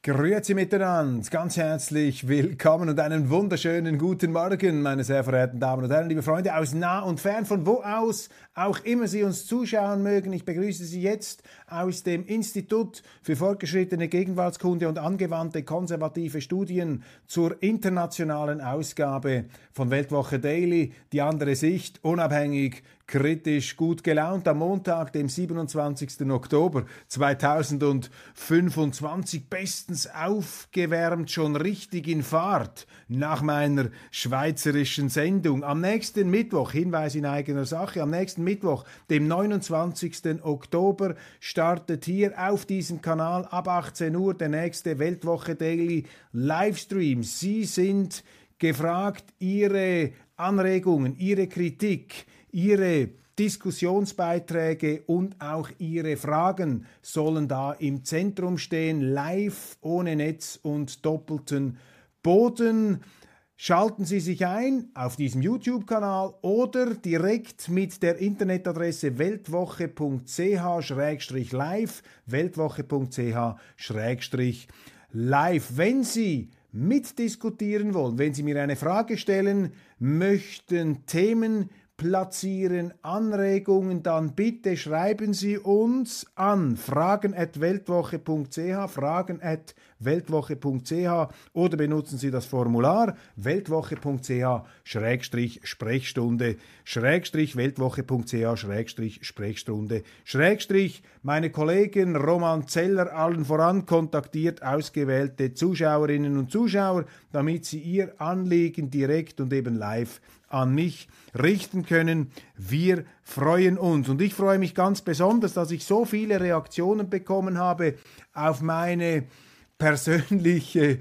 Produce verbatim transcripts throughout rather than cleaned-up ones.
Grüezi miteinander, ganz herzlich willkommen und einen wunderschönen guten Morgen, meine sehr verehrten Damen und Herren, liebe Freunde aus nah und fern, von wo aus auch immer Sie uns zuschauen mögen. Ich begrüße Sie jetzt aus dem Institut für fortgeschrittene Gegenwartskunde und angewandte konservative Studien zur internationalen Ausgabe von Weltwoche Daily, die andere Sicht, unabhängig, kritisch, gut gelaunt am Montag, dem siebenundzwanzigsten Oktober zweitausendfünfundzwanzig, bestens aufgewärmt, schon richtig in Fahrt nach meiner schweizerischen Sendung. Am nächsten Mittwoch, Hinweis in eigener Sache, am nächsten Mittwoch, dem neunundzwanzigsten Oktober, startet hier auf diesem Kanal ab achtzehn Uhr der nächste Weltwoche Daily Livestream. Sie sind gefragt, Ihre Anregungen, Ihre Kritik, Ihre Diskussionsbeiträge und auch Ihre Fragen sollen da im Zentrum stehen, live, ohne Netz und doppelten Boden. Schalten Sie sich ein auf diesem YouTube-Kanal oder direkt mit der Internetadresse weltwoche punkt c h schrägstrich live, weltwoche punkt c h schrägstrich live. Wenn Sie mitdiskutieren wollen, wenn Sie mir eine Frage stellen möchten, Themen platzieren, Anregungen, dann bitte schreiben Sie uns an fragen at weltwoche punkt c h, fragen at weltwoche punkt c h oder benutzen Sie das Formular weltwoche punkt c h schrägstrich Sprechstunde schrägstrich weltwoche punkt c h schrägstrich Sprechstunde schrägstrich meine Kollegen Roman Zeller allen voran kontaktiert ausgewählte Zuschauerinnen und Zuschauer, damit sie ihr Anliegen direkt und eben live an mich richten können. Wir freuen uns und ich freue mich ganz besonders, dass ich so viele Reaktionen bekommen habe auf meine persönliche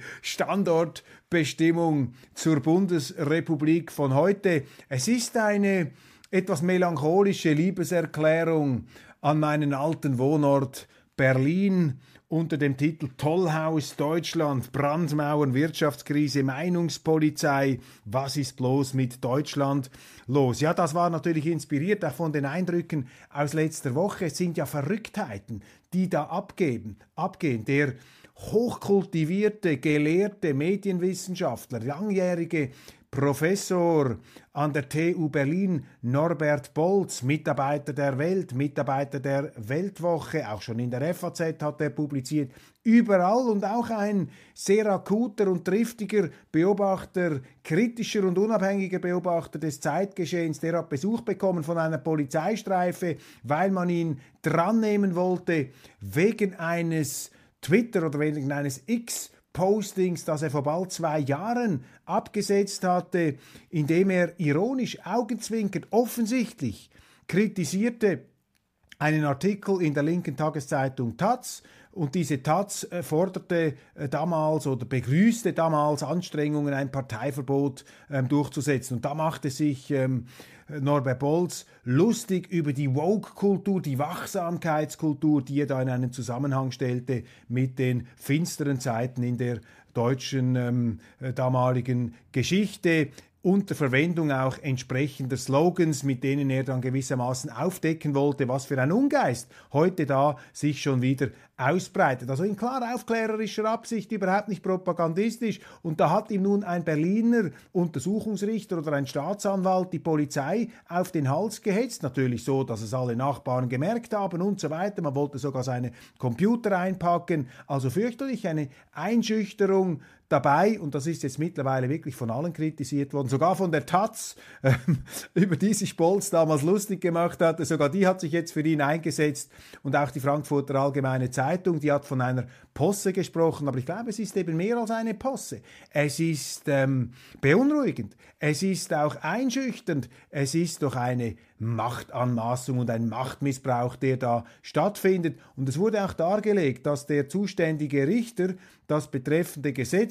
Standortbestimmung zur Bundesrepublik von heute. Es ist eine etwas melancholische Liebeserklärung an meinen alten Wohnort Berlin unter dem Titel Tollhaus Deutschland, Brandmauern, Wirtschaftskrise, Meinungspolizei, was ist bloß mit Deutschland los? Ja, das war natürlich inspiriert auch von den Eindrücken aus letzter Woche. Es sind ja Verrücktheiten, die da abgeben, abgehen. Der hochkultivierte, gelehrte Medienwissenschaftler, langjährige Professor an der T U Berlin, Norbert Bolz, Mitarbeiter der Welt, Mitarbeiter der Weltwoche, auch schon in der F A Z hat er publiziert, überall und auch ein sehr akuter und triftiger Beobachter, kritischer und unabhängiger Beobachter des Zeitgeschehens, der hat Besuch bekommen von einer Polizeistreife, weil man ihn drannehmen wollte wegen eines Twitter oder wegen eines X Postings, das er vor bald zwei Jahren abgesetzt hatte, indem er ironisch, augenzwinkert, offensichtlich kritisierte einen Artikel in der linken Tageszeitung Taz. Und diese Taz äh, forderte äh, damals oder begrüßte damals Anstrengungen, ein Parteiverbot ähm, durchzusetzen. Und da machte sich ähm, Norbert Bolz lustig über die Woke-Kultur, die Wachsamkeitskultur, die er da in einen Zusammenhang stellte mit den finsteren Zeiten in der deutschen ähm, äh, damaligen Geschichte, unter Verwendung auch entsprechender Slogans, mit denen er dann gewissermaßen aufdecken wollte, was für ein Ungeist heute da sich schon wieder ausbreitet. Also in klar aufklärerischer Absicht, überhaupt nicht propagandistisch. Und da hat ihm nun ein Berliner Untersuchungsrichter oder ein Staatsanwalt die Polizei auf den Hals gehetzt. Natürlich so, dass es alle Nachbarn gemerkt haben und so weiter. Man wollte sogar seine Computer einpacken. Also fürchterlich eine Einschüchterung dabei, und das ist jetzt mittlerweile wirklich von allen kritisiert worden, sogar von der Taz, äh, über die sich Bolz damals lustig gemacht hatte, sogar die hat sich jetzt für ihn eingesetzt, und auch die Frankfurter Allgemeine Zeitung, die hat von einer Posse gesprochen, aber ich glaube, es ist eben mehr als eine Posse. Es ist ähm, beunruhigend, es ist auch einschüchternd, es ist doch eine Machtanmaßung und ein Machtmissbrauch, der da stattfindet. Und es wurde auch dargelegt, dass der zuständige Richter das betreffende Gesetz,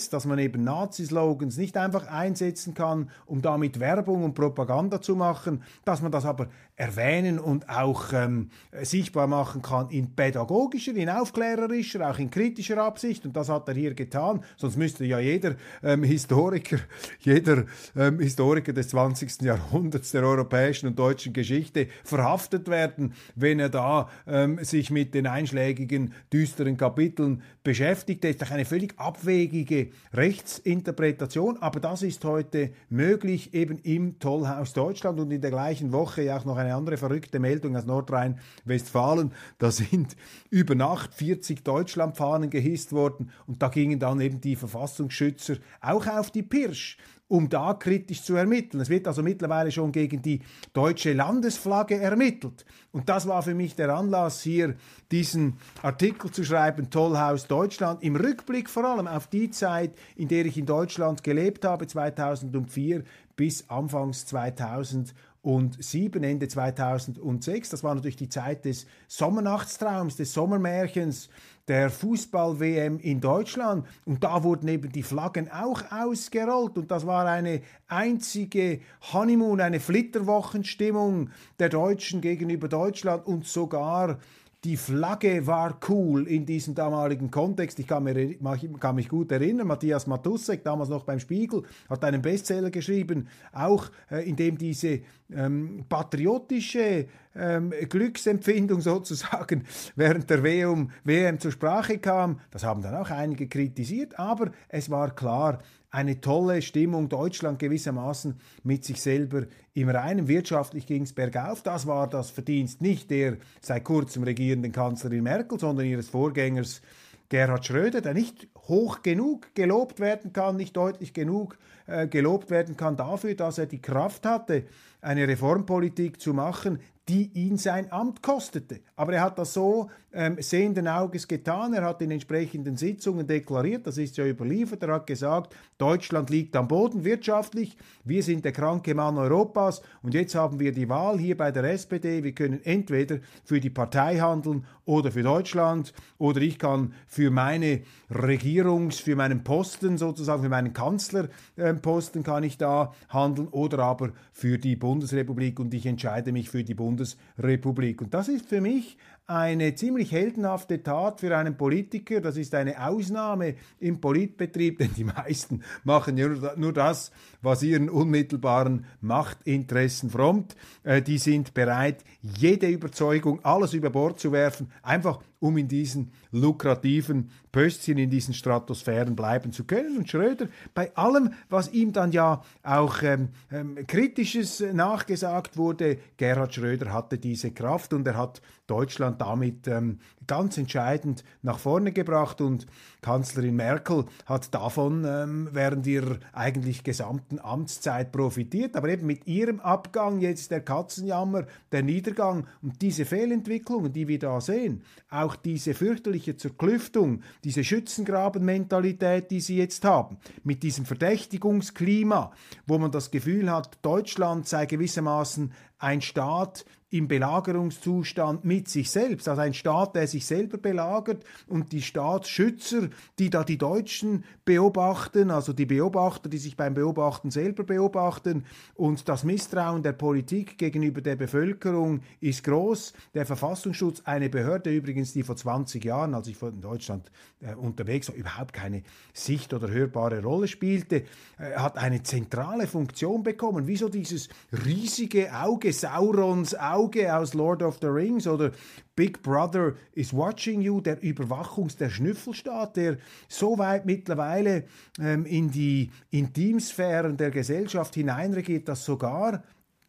jetzt, dass man eben Nazi-Slogans nicht einfach einsetzen kann, um damit Werbung und Propaganda zu machen, dass man das aber erwähnen und auch ähm, sichtbar machen kann in pädagogischer, in aufklärerischer, auch in kritischer Absicht. Und das hat er hier getan. Sonst müsste ja jeder ähm, Historiker, jeder ähm, Historiker des zwanzigsten Jahrhunderts der europäischen und deutschen Geschichte verhaftet werden, wenn er da ähm, sich mit den einschlägigen, düsteren Kapiteln beschäftigt. Das ist doch eine völlig abwegige Rechtsinterpretation. Aber das ist heute möglich, eben im Tollhaus Deutschland. Und in der gleichen Woche ja auch noch eine andere verrückte Meldung aus Nordrhein-Westfalen. Da sind über Nacht vierzig Deutschlandfahnen gehisst worden und da gingen dann eben die Verfassungsschützer auch auf die Pirsch, um da kritisch zu ermitteln. Es wird also mittlerweile schon gegen die deutsche Landesflagge ermittelt. Und das war für mich der Anlass, hier diesen Artikel zu schreiben, Tollhaus Deutschland, im Rückblick vor allem auf die Zeit, in der ich in Deutschland gelebt habe, zweitausendvier bis Anfangs zweitausendsieben, Ende zweitausendsechs. Das war natürlich die Zeit des Sommernachtstraums, des Sommermärchens, der Fußball-W M in Deutschland. Und da wurden eben die Flaggen auch ausgerollt. Und das war eine einzige Honeymoon, eine Flitterwochenstimmung der Deutschen gegenüber Deutschland. Und sogar die Flagge war cool in diesem damaligen Kontext. Ich kann, mir, kann mich gut erinnern, Matthias Matussek, damals noch beim Spiegel, hat einen Bestseller geschrieben, auch äh, in dem diese ähm, patriotische ähm, Glücksempfindung sozusagen während der W M zur Sprache kam. Das haben dann auch einige kritisiert, aber es war klar, eine tolle Stimmung, Deutschland gewissermaßen mit sich selber im Reinen. Wirtschaftlich ging es bergauf. Das war das Verdienst nicht der seit kurzem regierenden Kanzlerin Merkel, sondern ihres Vorgängers Gerhard Schröder, der nicht hoch genug gelobt werden kann, nicht deutlich genug äh, gelobt werden kann dafür, dass er die Kraft hatte, eine Reformpolitik zu machen, die ihn sein Amt kostete. Aber er hat das so ähm, sehenden Auges getan. Er hat in entsprechenden Sitzungen deklariert, das ist ja überliefert, er hat gesagt, Deutschland liegt am Boden wirtschaftlich, wir sind der kranke Mann Europas und jetzt haben wir die Wahl hier bei der S P D, wir können entweder für die Partei handeln oder für Deutschland oder ich kann für meine Regierungs-, für meinen Posten sozusagen, für meinen Kanzlerposten kann ich da handeln oder aber für die Bundesrepublik und ich entscheide mich für die Bundesrepublik. Bundesrepublik. Und das ist für mich eine ziemlich heldenhafte Tat für einen Politiker. Das ist eine Ausnahme im Politbetrieb, denn die meisten machen ja nur das, was ihren unmittelbaren Machtinteressen frommt. Äh, die sind bereit, jede Überzeugung, alles über Bord zu werfen, einfach um in diesen lukrativen Pöstchen, in diesen Stratosphären bleiben zu können. Und Schröder, bei allem, was ihm dann ja auch ähm, ähm, Kritisches nachgesagt wurde, Gerhard Schröder hatte diese Kraft und er hat Deutschland damit ähm, ganz entscheidend nach vorne gebracht und Kanzlerin Merkel hat davon ähm, während ihrer eigentlich gesamten Amtszeit profitiert, aber eben mit ihrem Abgang jetzt der Katzenjammer, der Niedergang und diese Fehlentwicklungen, die wir da sehen, auch diese fürchterliche Zerklüftung, diese Schützengrabenmentalität, die sie jetzt haben, mit diesem Verdächtigungsklima, wo man das Gefühl hat, Deutschland sei gewissermaßen ein Staat im Belagerungszustand mit sich selbst, also ein Staat, der sich selber belagert und die Staatsschützer, die da die Deutschen beobachten, also die Beobachter, die sich beim Beobachten selber beobachten und das Misstrauen der Politik gegenüber der Bevölkerung ist groß. Der Verfassungsschutz, eine Behörde übrigens, die vor zwanzig Jahren, als ich in Deutschland äh, unterwegs war, überhaupt keine sicht- oder hörbare Rolle spielte, äh, hat eine zentrale Funktion bekommen, wie so dieses riesige Auge, Saurons Auge aus Lord of the Rings oder Big Brother is watching you, der Überwachungs-, der Schnüffelstaat, der so weit mittlerweile ähm, in die Intimsphären der Gesellschaft hineinregiert, dass sogar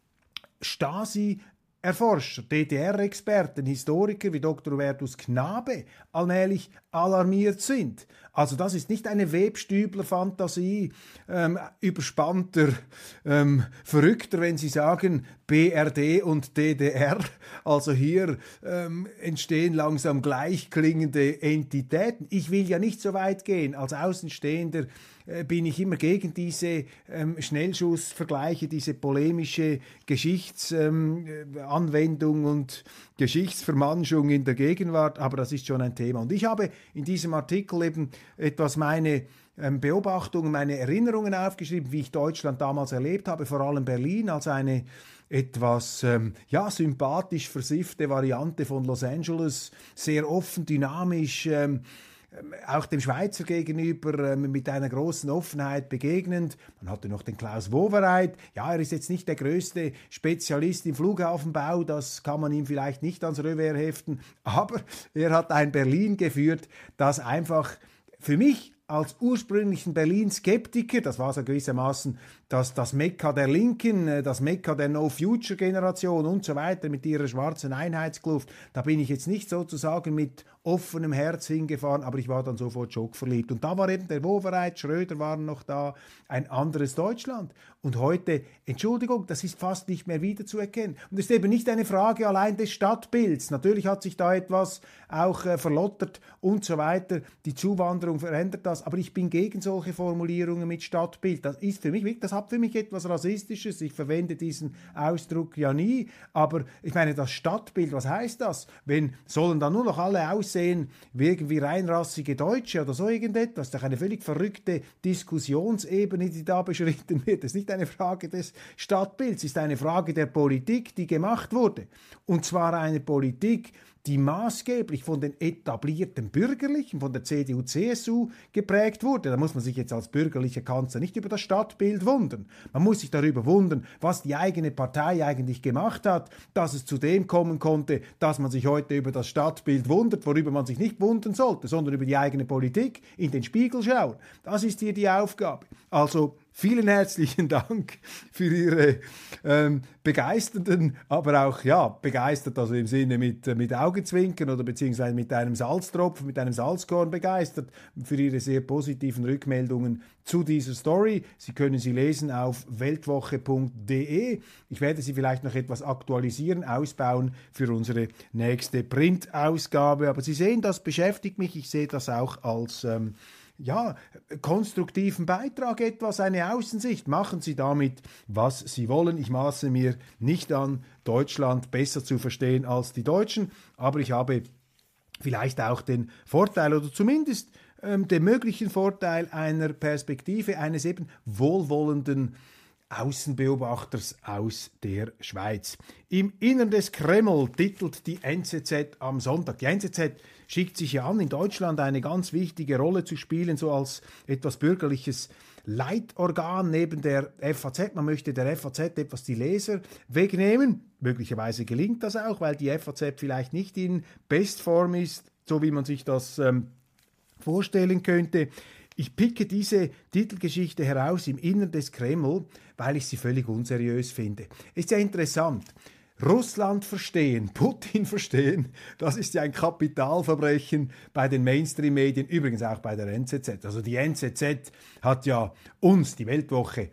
Stasi Erforscher, D D R-Experten, Historiker wie Doktor Hubertus Knabe allmählich alarmiert sind. Also das ist nicht eine Webstübler-Fantasie ähm, überspannter ähm, Verrückter, wenn Sie sagen B R D und D D R. Also hier ähm, entstehen langsam gleichklingende Entitäten. Ich will ja nicht so weit gehen. Als Außenstehender äh, bin ich immer gegen diese ähm, Schnellschussvergleiche, diese polemische Geschichtsanwendung ähm, und Geschichtsvermanschung in der Gegenwart. Aber das ist schon ein Thema. Und ich habe in diesem Artikel eben etwas meine ähm, Beobachtungen, meine Erinnerungen aufgeschrieben, wie ich Deutschland damals erlebt habe, vor allem Berlin als eine etwas ähm, ja, sympathisch versiffte Variante von Los Angeles, sehr offen, dynamisch, ähm, auch dem Schweizer gegenüber ähm, mit einer großen Offenheit begegnend. Man hatte noch den Klaus Wowereit. Ja, er ist jetzt nicht der größte Spezialist im Flughafenbau, das kann man ihm vielleicht nicht ans Revers heften, aber er hat ein Berlin geführt, das einfach für mich als ursprünglichen Berlin-Skeptiker, das war so gewissermaßen das, das Mekka der Linken, das Mekka der No-Future-Generation und so weiter mit ihrer schwarzen Einheitskluft, da bin ich jetzt nicht sozusagen mit offenem Herz hingefahren, aber ich war dann sofort schockverliebt. Und da war eben der Wowereit, Schröder waren noch da, ein anderes Deutschland. Und heute, Entschuldigung, das ist fast nicht mehr wiederzuerkennen. Und es ist eben nicht eine Frage allein des Stadtbilds. Natürlich hat sich da etwas auch äh, verlottert und so weiter. Die Zuwanderung verändert das, aber ich bin gegen solche Formulierungen mit Stadtbild. Das ist für mich, das hat für mich etwas Rassistisches. Ich verwende diesen Ausdruck ja nie, aber ich meine, das Stadtbild, was heißt das? Wenn sollen dann nur noch alle aussehen wie irgendwie reinrassige Deutsche oder so irgendetwas? Das ist doch eine völlig verrückte Diskussionsebene, die da beschritten wird. Das ist nicht eine Frage des Stadtbilds, es ist eine Frage der Politik, die gemacht wurde. Und zwar eine Politik, die maßgeblich von den etablierten Bürgerlichen, von der C D U C S U geprägt wurde. Da muss man sich jetzt als bürgerlicher Kanzler nicht über das Stadtbild wundern. Man muss sich darüber wundern, was die eigene Partei eigentlich gemacht hat, dass es zu dem kommen konnte, dass man sich heute über das Stadtbild wundert, worüber man sich nicht wundern sollte, sondern über die eigene Politik, in den Spiegel schauen. Das ist hier die Aufgabe. Also vielen herzlichen Dank für Ihre ähm, begeisternden, aber auch, ja, begeistert, also im Sinne mit, mit Augenzwinkern oder beziehungsweise mit einem Salztropfen, mit einem Salzkorn begeistert, für Ihre sehr positiven Rückmeldungen zu dieser Story. Sie können sie lesen auf weltwoche punkt de. Ich werde sie vielleicht noch etwas aktualisieren, ausbauen für unsere nächste Printausgabe. Aber Sie sehen, das beschäftigt mich. Ich sehe das auch als ähm, ja, konstruktiven Beitrag etwas, eine Außensicht. Machen Sie damit, was Sie wollen. Ich maße mir nicht an, Deutschland besser zu verstehen als die Deutschen, aber ich habe vielleicht auch den Vorteil oder zumindest ähm, den möglichen Vorteil einer Perspektive eines eben wohlwollenden Außenbeobachters aus der Schweiz. Im Innern des Kreml titelt die N Z Z am Sonntag. Die N Z Z schickt sich ja an, in Deutschland eine ganz wichtige Rolle zu spielen, so als etwas bürgerliches Leitorgan neben der F A Z. Man möchte der F A Z etwas die Leser wegnehmen. Möglicherweise gelingt das auch, weil die F A Z vielleicht nicht in Bestform ist, so wie man sich das ähm, vorstellen könnte. Ich picke diese Titelgeschichte heraus im Innern des Kreml, weil ich sie völlig unseriös finde. Ist ja interessant. Russland verstehen, Putin verstehen, das ist ja ein Kapitalverbrechen bei den Mainstream-Medien, übrigens auch bei der N Z Z. Also die N Z Z hat ja uns, die Weltwoche,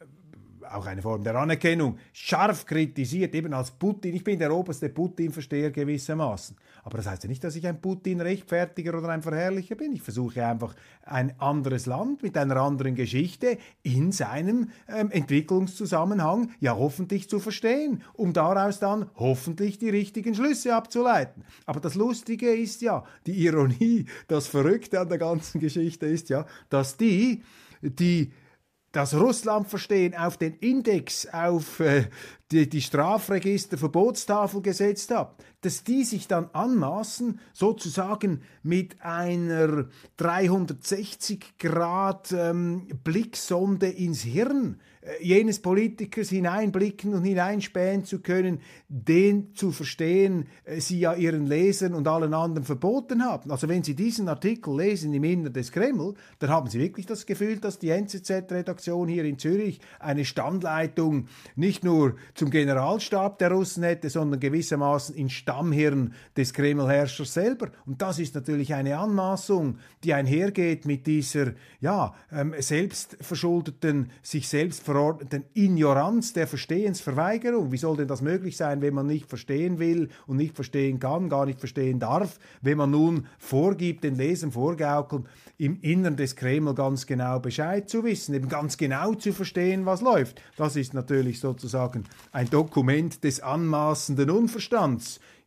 auch eine Form der Anerkennung, scharf kritisiert, eben als Putin. Ich bin der oberste Putin-Versteher gewissermaßen. Aber das heißt ja nicht, dass ich ein Putin-Rechtfertiger oder ein Verherrlicher bin. Ich versuche einfach, ein anderes Land mit einer anderen Geschichte in seinem ähm, Entwicklungszusammenhang ja hoffentlich zu verstehen, um daraus dann hoffentlich die richtigen Schlüsse abzuleiten. Aber das Lustige ist ja, die Ironie, das Verrückte an der ganzen Geschichte ist ja, dass die, die das Russlandverstehen auf den Index, auf äh, die, die Strafregister-Verbotstafel gesetzt hat, dass die sich dann anmaßen, sozusagen mit einer dreihundertsechzig Grad ähm, Blicksonde ins Hirn äh, jenes Politikers hineinblicken und hineinspähen zu können, den zu verstehen, äh, sie ja ihren Lesern und allen anderen verboten haben. Also wenn Sie diesen Artikel lesen im Innern des Kreml, dann haben Sie wirklich das Gefühl, dass die N Z Z-Redaktion hier in Zürich eine Standleitung nicht nur zum Generalstab der Russen hätte, sondern gewissermaßen in Stammhirn des Kremlherrschers selber. Und das ist natürlich eine Anmaßung, die einhergeht mit dieser ja, ähm, selbstverschuldeten, sich selbst verordneten Ignoranz der Verstehensverweigerung. Wie soll denn das möglich sein, wenn man nicht verstehen will und nicht verstehen kann, gar nicht verstehen darf, wenn man nun vorgibt, den Lesern vorgaukeln, im Innern des Kreml ganz genau Bescheid zu wissen, eben ganz genau zu verstehen, was läuft. Das ist natürlich sozusagen ein Dokument des anmaßenden Unverstands.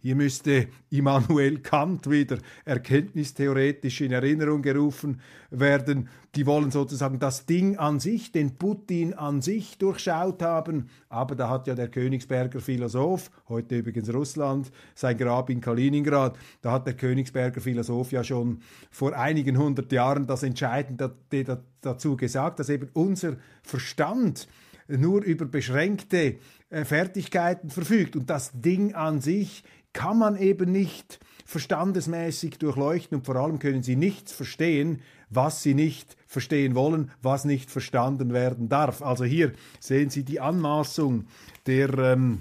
Hier müsste Immanuel Kant wieder erkenntnistheoretisch in Erinnerung gerufen werden. Die wollen sozusagen das Ding an sich, den Putin an sich durchschaut haben. Aber da hat ja der Königsberger Philosoph, heute übrigens Russland, sein Grab in Kaliningrad, da hat der Königsberger Philosoph ja schon vor einigen hundert Jahren das Entscheidende dazu gesagt, dass eben unser Verstand nur über beschränkte äh, Fertigkeiten verfügt. Und das Ding an sich kann man eben nicht verstandesmäßig durchleuchten und vor allem können sie nichts verstehen, was sie nicht verstehen wollen, was nicht verstanden werden darf. Also hier sehen Sie die Anmaßung der ähm,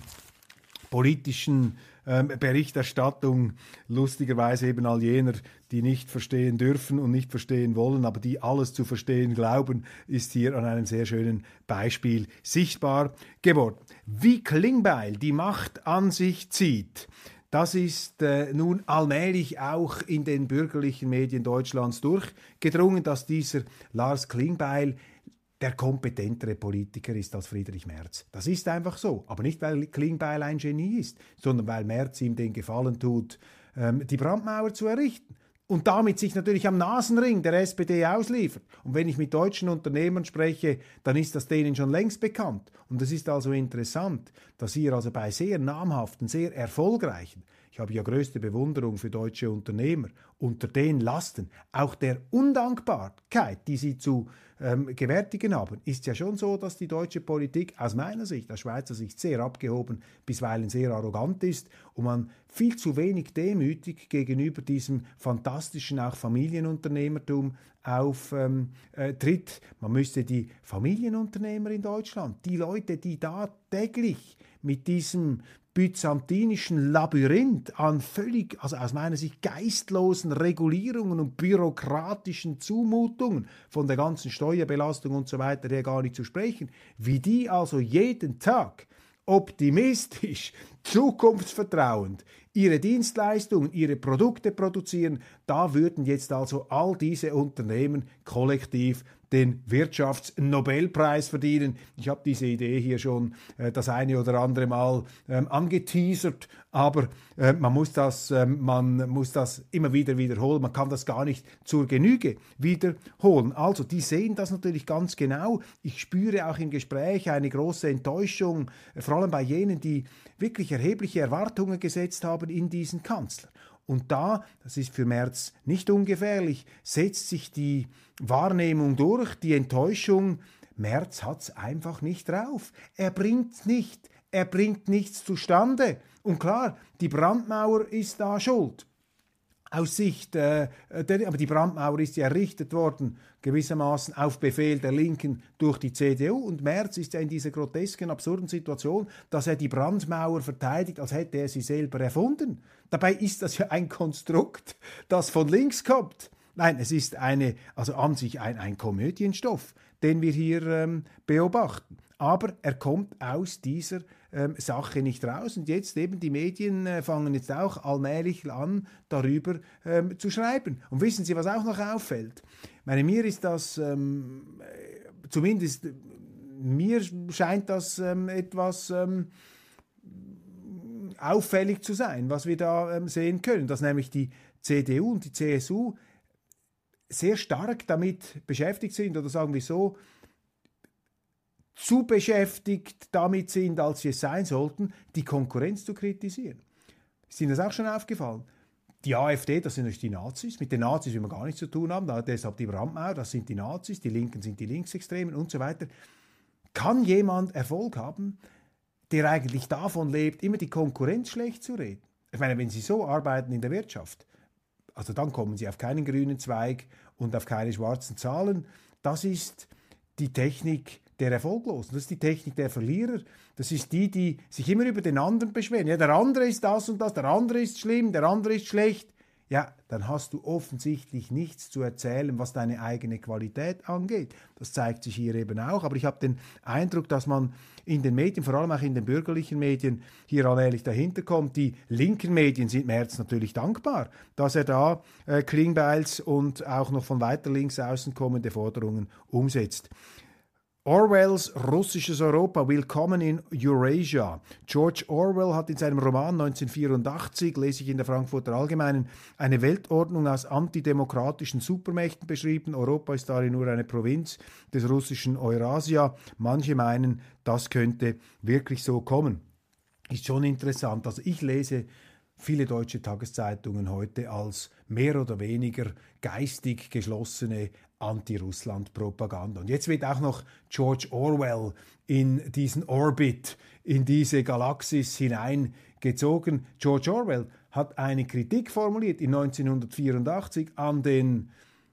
politischen ähm, Berichterstattung, lustigerweise eben all jener, die nicht verstehen dürfen und nicht verstehen wollen, aber die alles zu verstehen glauben, ist hier an einem sehr schönen Beispiel sichtbar geworden. Wie Klingbeil die Macht an sich zieht, das ist äh, nun allmählich auch in den bürgerlichen Medien Deutschlands durchgedrungen, dass dieser Lars Klingbeil der kompetentere Politiker ist als Friedrich Merz. Das ist einfach so. Aber nicht, weil Klingbeil ein Genie ist, sondern weil Merz ihm den Gefallen tut, ähm, die Brandmauer zu errichten. Und damit sich natürlich am Nasenring der S P D ausliefert. Und wenn ich mit deutschen Unternehmern spreche, dann ist das denen schon längst bekannt. Und es ist also interessant, dass hier also bei sehr namhaften, sehr erfolgreichen, ich habe ja größte Bewunderung für deutsche Unternehmer, unter den Lasten, auch der Undankbarkeit, die sie zu ähm, gewärtigen haben, ist ja schon so, dass die deutsche Politik aus meiner Sicht, aus Schweizer Sicht, sehr abgehoben, bisweilen sehr arrogant ist und man viel zu wenig demütig gegenüber diesem fantastischen auch Familienunternehmertum auftritt. Ähm, äh, man müsste die Familienunternehmer in Deutschland, die Leute, die da täglich mit diesem byzantinischen Labyrinth an völlig, also aus meiner Sicht geistlosen Regulierungen und bürokratischen Zumutungen, von der ganzen Steuerbelastung und so weiter her gar nicht zu sprechen, wie die also jeden Tag optimistisch, zukunftsvertrauend ihre Dienstleistungen, ihre Produkte produzieren, da würden jetzt also all diese Unternehmen kollektiv den Wirtschaftsnobelpreis verdienen. Ich habe diese Idee hier schon äh, das eine oder andere Mal ähm, angeteasert, aber äh, man muss das, äh, man muss das immer wieder wiederholen. Man kann das gar nicht zur Genüge wiederholen. Also, die sehen das natürlich ganz genau. Ich spüre auch im Gespräch eine große Enttäuschung, äh, vor allem bei jenen, die wirklich erhebliche Erwartungen gesetzt haben in diesen Kanzler. Und da, das ist für Merz nicht ungefährlich, setzt sich die Wahrnehmung durch, die Enttäuschung, Merz hat's einfach nicht drauf. Er bringt nicht, er bringt nichts zustande. Und klar, die Brandmauer ist da schuld. Aus Sicht, äh, der, aber die Brandmauer ist ja errichtet worden, gewissermaßen auf Befehl der Linken durch die C D U. Und Merz ist ja in dieser grotesken, absurden Situation, dass er die Brandmauer verteidigt, als hätte er sie selber erfunden. Dabei ist das ja ein Konstrukt, das von links kommt. Nein, es ist eine, also an sich ein, ein Komödienstoff, den wir hier ähm, beobachten. Aber er kommt aus dieser ähm, Sache nicht raus. Und jetzt eben die Medien äh, fangen jetzt auch allmählich an, darüber ähm, zu schreiben. Und wissen Sie, was auch noch auffällt? Ich meine, mir ist das, ähm, zumindest mir scheint das ähm, etwas ähm, auffällig zu sein, was wir da ähm, sehen können, dass nämlich die C D U und die C S U sehr stark damit beschäftigt sind, oder sagen wir so, zu beschäftigt damit sind, als sie es sein sollten, die Konkurrenz zu kritisieren. Ist Ihnen das auch schon aufgefallen? Die AfD, das sind natürlich die Nazis, mit den Nazis will man gar nichts zu tun haben, deshalb die Brandmauer, das sind die Nazis, die Linken sind die Linksextremen und so weiter. Kann jemand Erfolg haben, der eigentlich davon lebt, immer die Konkurrenz schlecht zu reden? Ich meine, wenn Sie so arbeiten in der Wirtschaft, also dann kommen Sie auf keinen grünen Zweig und auf keine schwarzen Zahlen. Das ist die Technik der Erfolglosen, das ist die Technik der Verlierer, das ist die, die sich immer über den anderen beschweren. Ja, der andere ist das und das, der andere ist schlimm, der andere ist schlecht. Ja, dann hast du offensichtlich nichts zu erzählen, was deine eigene Qualität angeht. Das zeigt sich hier eben auch. Aber ich habe den Eindruck, dass man in den Medien, vor allem auch in den bürgerlichen Medien, hier allmählich dahinter kommt. Die linken Medien sind Merz natürlich dankbar, dass er da äh, Klingbeils und auch noch von weiter links außen kommende Forderungen umsetzt. Orwells russisches Europa, Willkommen in Eurasia. George Orwell hat in seinem Roman neunzehnhundertvierundachtzig, lese ich in der Frankfurter Allgemeinen, eine Weltordnung aus antidemokratischen Supermächten beschrieben. Europa ist darin nur eine Provinz des russischen Eurasia. Manche meinen, das könnte wirklich so kommen. Ist schon interessant. Also ich lese viele deutsche Tageszeitungen heute als mehr oder weniger geistig geschlossene Anti-Russland-Propaganda. Und jetzt wird auch noch George Orwell in diesen Orbit, in diese Galaxis hineingezogen. George Orwell hat eine Kritik formuliert in neunzehnhundertvierundachtzig an den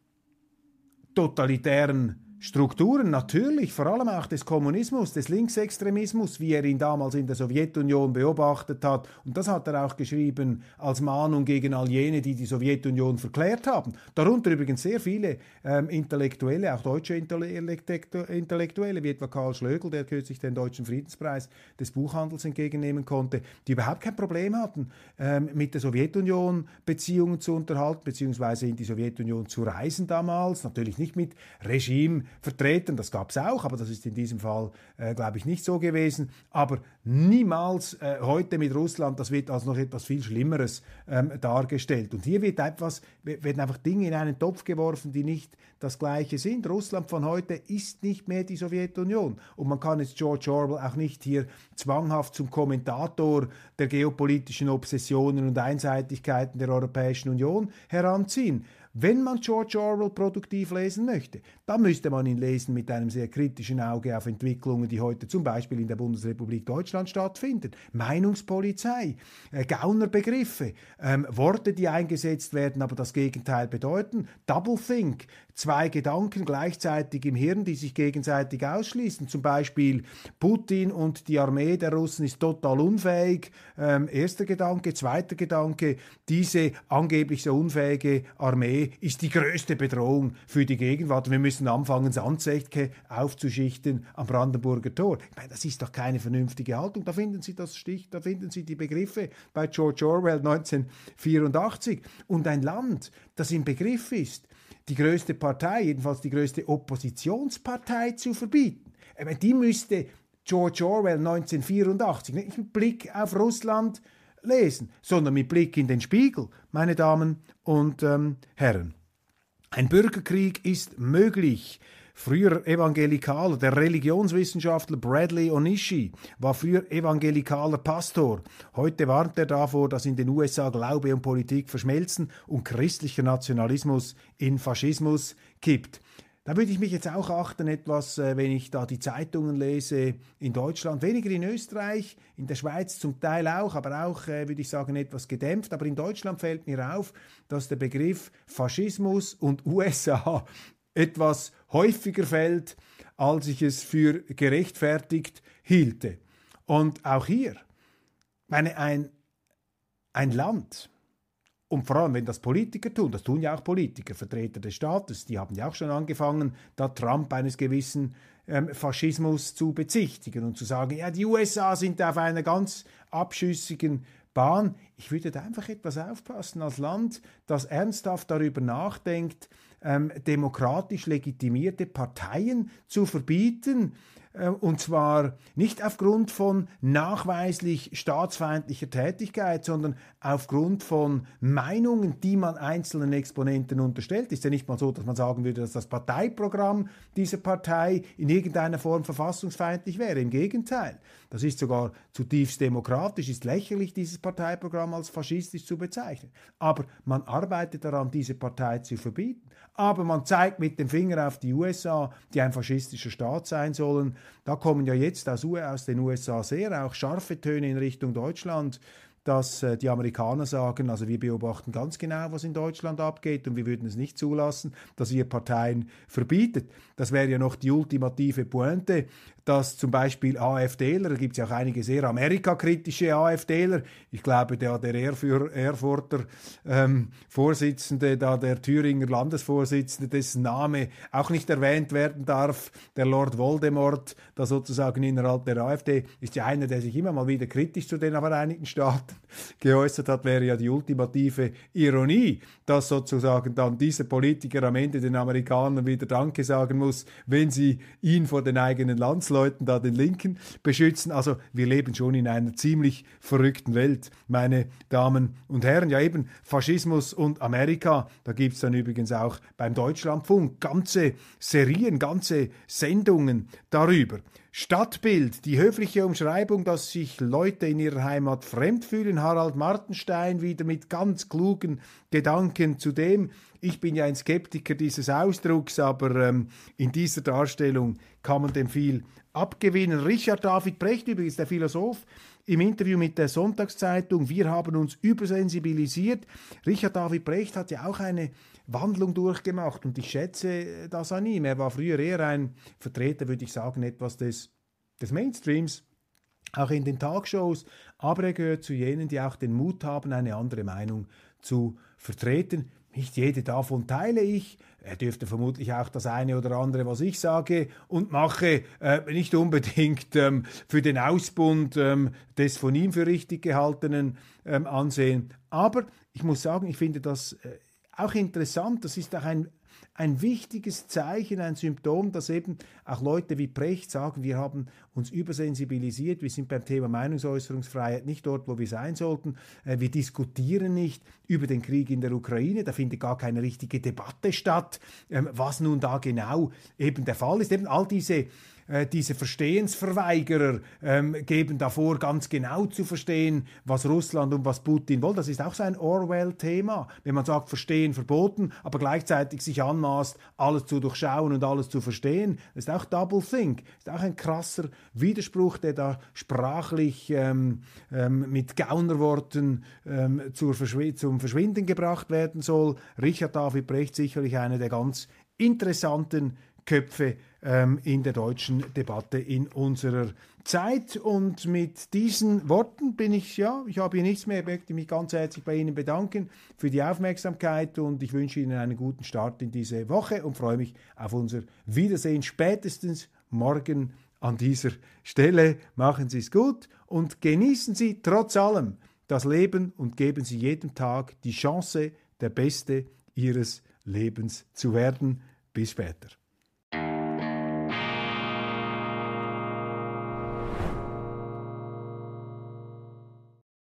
totalitären Strukturen, natürlich, vor allem auch des Kommunismus, des Linksextremismus, wie er ihn damals in der Sowjetunion beobachtet hat. Und das hat er auch geschrieben als Mahnung gegen all jene, die die Sowjetunion verklärt haben. Darunter übrigens sehr viele ähm, Intellektuelle, auch deutsche Intellektuelle, wie etwa Karl Schlögl, der kürzlich den Deutschen Friedenspreis des Buchhandels entgegennehmen konnte, die überhaupt kein Problem hatten, ähm, mit der Sowjetunion Beziehungen zu unterhalten, beziehungsweise in die Sowjetunion zu reisen damals. Natürlich nicht mit Regime vertreten, das gab es auch, aber das ist in diesem Fall, äh, glaube ich, nicht so gewesen. Aber niemals äh, heute mit Russland, das wird als noch etwas viel Schlimmeres ähm, dargestellt. Und hier wird etwas, werden einfach Dinge in einen Topf geworfen, die nicht das Gleiche sind. Russland von heute ist nicht mehr die Sowjetunion. Und man kann jetzt George Orwell auch nicht hier zwanghaft zum Kommentator der geopolitischen Obsessionen und Einseitigkeiten der Europäischen Union heranziehen. Wenn man George Orwell produktiv lesen möchte, dann müsste man ihn lesen mit einem sehr kritischen Auge auf Entwicklungen, die heute zum Beispiel in der Bundesrepublik Deutschland stattfinden. Meinungspolizei, äh, Gaunerbegriffe, ähm, Worte, die eingesetzt werden, aber das Gegenteil bedeuten. Doublethink, zwei Gedanken gleichzeitig im Hirn, die sich gegenseitig ausschließen. Zum Beispiel Putin und die Armee der Russen ist total unfähig. Ähm, erster Gedanke. Zweiter Gedanke, diese angeblich so unfähige Armee ist die größte Bedrohung für die Gegenwart. Wir müssen anfangen, Sandsäcke aufzuschichten am Brandenburger Tor. Ich meine, das ist doch keine vernünftige Haltung. Da finden Sie das Stich, da finden Sie die Begriffe bei George Orwell neunzehnhundertvierundachtzig. Und ein Land, das im Begriff ist, die größte Partei, jedenfalls die größte Oppositionspartei zu verbieten. Ich meine, die müsste George Orwell neunzehnhundertvierundachtzig nicht mit Blick auf Russland lesen, sondern mit Blick in den Spiegel, meine Damen und ähm, Herren. Ein Bürgerkrieg ist möglich. Früher Evangelikaler, der Religionswissenschaftler Bradley Onishi war früher evangelikaler Pastor. Heute warnt er davor, dass in den U S A Glaube und Politik verschmelzen und christlicher Nationalismus in Faschismus kippt. Da würde ich mich jetzt auch achten, etwas, äh, wenn ich da die Zeitungen lese in Deutschland, weniger in Österreich, in der Schweiz zum Teil auch, aber auch, äh, würde ich sagen, etwas gedämpft. Aber in Deutschland fällt mir auf, dass der Begriff Faschismus und U S A etwas häufiger fällt, als ich es für gerechtfertigt hielte. Und auch hier, meine, ein, ein Land, und vor allem, wenn das Politiker tun, das tun ja auch Politiker, Vertreter des Staates, die haben ja auch schon angefangen, da Trump eines gewissen ähm, Faschismus zu bezichtigen und zu sagen, ja, die U S A sind auf einer ganz abschüssigen Bahn. Ich würde da einfach etwas aufpassen als Land, das ernsthaft darüber nachdenkt, ähm, demokratisch legitimierte Parteien zu verbieten, und zwar nicht aufgrund von nachweislich staatsfeindlicher Tätigkeit, sondern aufgrund von Meinungen, die man einzelnen Exponenten unterstellt. Ist ja nicht mal so, dass man sagen würde, dass das Parteiprogramm dieser Partei in irgendeiner Form verfassungsfeindlich wäre. Im Gegenteil, das ist sogar zutiefst demokratisch, ist lächerlich, dieses Parteiprogramm als faschistisch zu bezeichnen. Aber man arbeitet daran, diese Partei zu verbieten. Aber man zeigt mit dem Finger auf die U S A, die ein faschistischer Staat sein sollen. Da kommen ja jetzt aus, aus den U S A sehr auch scharfe Töne in Richtung Deutschland, dass äh, die Amerikaner sagen, also wir beobachten ganz genau, was in Deutschland abgeht und wir würden es nicht zulassen, dass ihr Parteien verbietet. Das wäre ja noch die ultimative Pointe, dass zum Beispiel AfDler, da gibt es ja auch einige sehr amerikakritische AfDler, ich glaube, der, der Erfür, Erfurter ähm, Vorsitzende, da der Thüringer Landesvorsitzende, dessen Name auch nicht erwähnt werden darf, der Lord Voldemort, da sozusagen innerhalb der AfD, ist ja einer, der sich immer mal wieder kritisch zu den Vereinigten Staaten geäußert hat, wäre ja die ultimative Ironie, dass sozusagen dann dieser Politiker am Ende den Amerikanern wieder Danke sagen muss, wenn sie ihn vor den eigenen Landsleuten, da den Linken, beschützen. Also wir leben schon in einer ziemlich verrückten Welt, meine Damen und Herren. Ja eben, Faschismus und Amerika, da gibt es dann übrigens auch beim Deutschlandfunk ganze Serien, ganze Sendungen darüber. Stadtbild, die höfliche Umschreibung, dass sich Leute in ihrer Heimat fremd fühlen. Harald Martenstein wieder mit ganz klugen Gedanken zu dem. Ich bin ja ein Skeptiker dieses Ausdrucks, aber ähm, in dieser Darstellung kann man dem viel abgewinnen. Richard David Precht, übrigens der Philosoph, im Interview mit der Sonntagszeitung, wir haben uns übersensibilisiert. Richard David Precht hat ja auch eine Wandlung durchgemacht und ich schätze das an ihm. Er war früher eher ein Vertreter, würde ich sagen, etwas des, des Mainstreams, auch in den Talkshows, aber er gehört zu jenen, die auch den Mut haben, eine andere Meinung zu vertreten. Nicht jede davon teile ich. Er dürfte vermutlich auch das eine oder andere, was ich sage und mache, äh, nicht unbedingt ähm, für den Ausbund ähm, des von ihm für richtig gehaltenen ähm, ansehen. Aber ich muss sagen, ich finde das äh, auch interessant. Das ist auch ein Ein wichtiges Zeichen, ein Symptom, dass eben auch Leute wie Precht sagen, wir haben uns übersensibilisiert, wir sind beim Thema Meinungsäußerungsfreiheit nicht dort, wo wir sein sollten, wir diskutieren nicht über den Krieg in der Ukraine, da findet gar keine richtige Debatte statt, was nun da genau eben der Fall ist. Eben all diese Diese Verstehensverweigerer ähm, geben davor, ganz genau zu verstehen, was Russland und was Putin wollen. Das ist auch so ein Orwell-Thema, wenn man sagt, Verstehen verboten, aber gleichzeitig sich anmaßt, alles zu durchschauen und alles zu verstehen. Das ist auch Doublethink. Das ist auch ein krasser Widerspruch, der da sprachlich ähm, ähm, mit Gaunerworten ähm, zur Verschw- zum Verschwinden gebracht werden soll. Richard David Precht sicherlich einer der ganz interessanten Köpfe ähm, in der deutschen Debatte in unserer Zeit. Und mit diesen Worten bin ich, ja, ich habe hier nichts mehr, ich möchte mich ganz herzlich bei Ihnen bedanken für die Aufmerksamkeit und ich wünsche Ihnen einen guten Start in diese Woche und freue mich auf unser Wiedersehen spätestens morgen an dieser Stelle. Machen Sie es gut und genießen Sie trotz allem das Leben und geben Sie jedem Tag die Chance, der Beste Ihres Lebens zu werden. Bis später.